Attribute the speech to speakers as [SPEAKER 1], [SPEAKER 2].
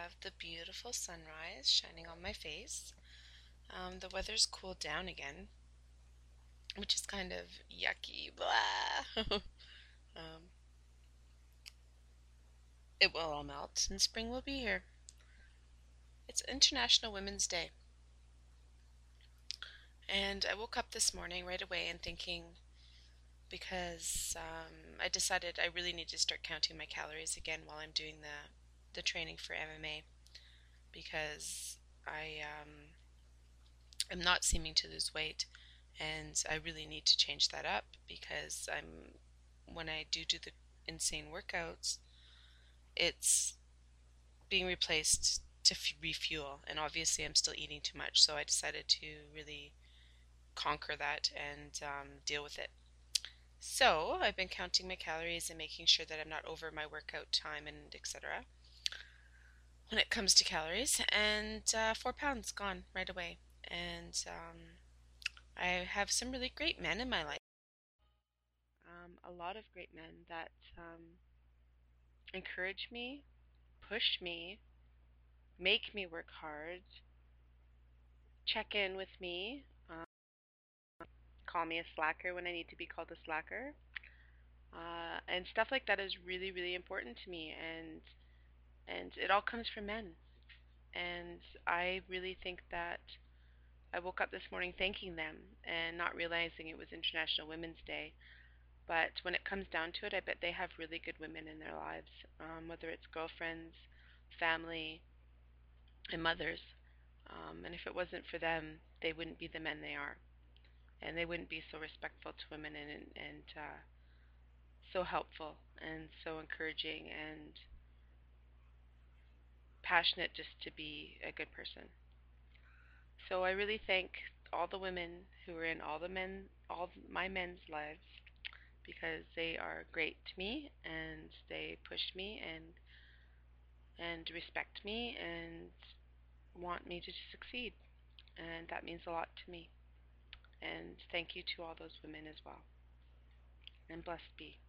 [SPEAKER 1] have the beautiful sunrise shining on my face. The weather's cooled down again, which is kind of yucky. Blah. um, it will all melt and spring will be here. It's International Women's Day. And I woke up this morning right away and thinking, because I decided I really need to start counting my calories again while I'm doing the training for MMA, because I am not seeming to lose weight, and I really need to change that up because when I do the insane workouts, it's being replaced to refuel, and obviously I'm still eating too much, so I decided to really conquer that and deal with it. So I've been counting my calories and making sure that I'm not over my workout time and etc. when it comes to calories, and 4 pounds gone right away. And I have some really great men in my life. A lot of great men that encourage me, push me, make me work hard, check in with me, call me a slacker when I need to be called a slacker. And stuff like that is really, really important to me, and it all comes from men. And I really think that I woke up this morning thanking them and not realizing it was International Women's Day. But when it comes down to it, I bet they have really good women in their lives, whether it's girlfriends, family, and mothers. And if it wasn't for them, they wouldn't be the men they are, and they wouldn't be so respectful to women and so helpful and so encouraging and passionate just to be a good person. So I really thank all the women who are in all my men's lives, because they are great to me and they push me and respect me and want me to succeed. And that means a lot to me. And thank you to all those women as well. And blessed be.